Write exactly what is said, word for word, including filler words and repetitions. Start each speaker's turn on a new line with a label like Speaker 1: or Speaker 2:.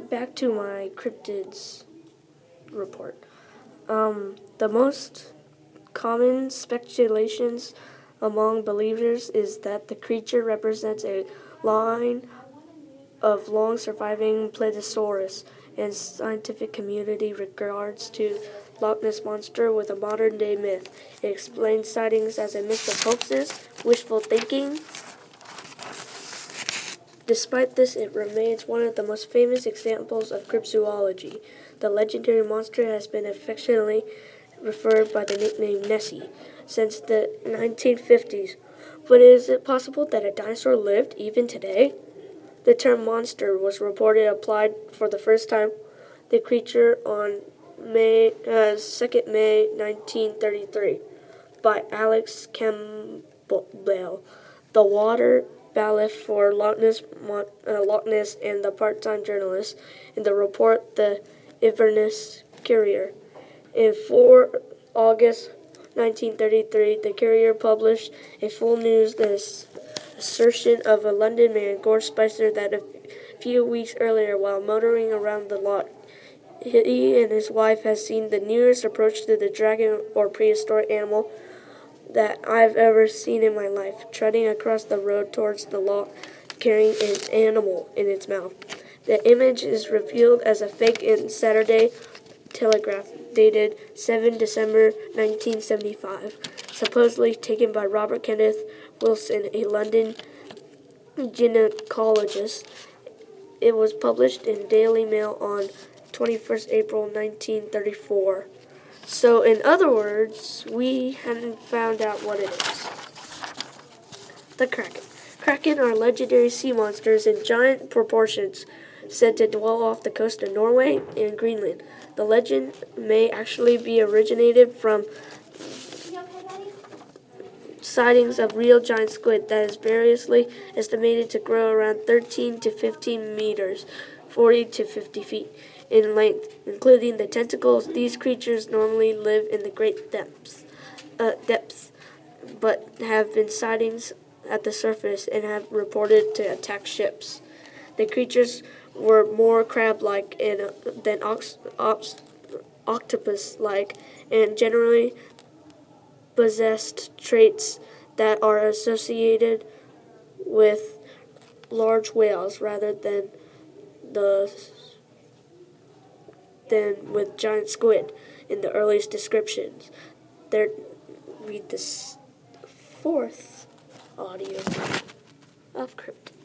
Speaker 1: back to my cryptids report. Um, the most common speculations among believers is that the creature represents a line of long-surviving plesiosaurs, and scientific community regards to Loch Ness Monster with a modern-day myth. It explains sightings as a mix of hoaxes, wishful thinking. Despite this, it remains one of the most famous examples of cryptozoology. The legendary monster has been affectionately referred by the nickname Nessie since the nineteen fifties. But is it possible that a dinosaur lived even today? The term monster was reported applied for the first time the creature on May uh, second of May nineteen thirty-three by Alex Campbell, the water bailiff for Loch Ness, uh, Loch Ness and the part-time journalist, in the report The Inverness Courier. In four August nineteen thirty-three, the Courier published a full news this assertion of a London man, Gord Spicer, that a few weeks earlier, while motoring around the loch, he and his wife had seen the nearest approach to the dragon or prehistoric animal that I've ever seen in my life, treading across the road towards the loch, carrying an animal in its mouth. The image is revealed as a fake in Saturday Telegraph, dated the seventh of December nineteen seventy-five, supposedly taken by Robert Kenneth Wilson, a London gynecologist. It was published in Daily Mail on twenty-first of April nineteen thirty-four. So, in other words, we hadn't found out what it is. The Kraken. Kraken are legendary sea monsters in giant proportions, said to dwell off the coast of Norway and Greenland. The legend may actually be originated from sightings of real giant squid that is variously estimated to grow around thirteen to fifteen meters, forty to fifty feet in length, including the tentacles. These creatures normally live in the great depths, uh, depths, but have been sightings at the surface and have reported to attack ships. The creatures were more crab-like and, uh, than ox, ox, octopus-like, and generally possessed traits that are associated with large whales rather than the than with giant squid in the earliest descriptions. There, read this fourth audio of cryptid.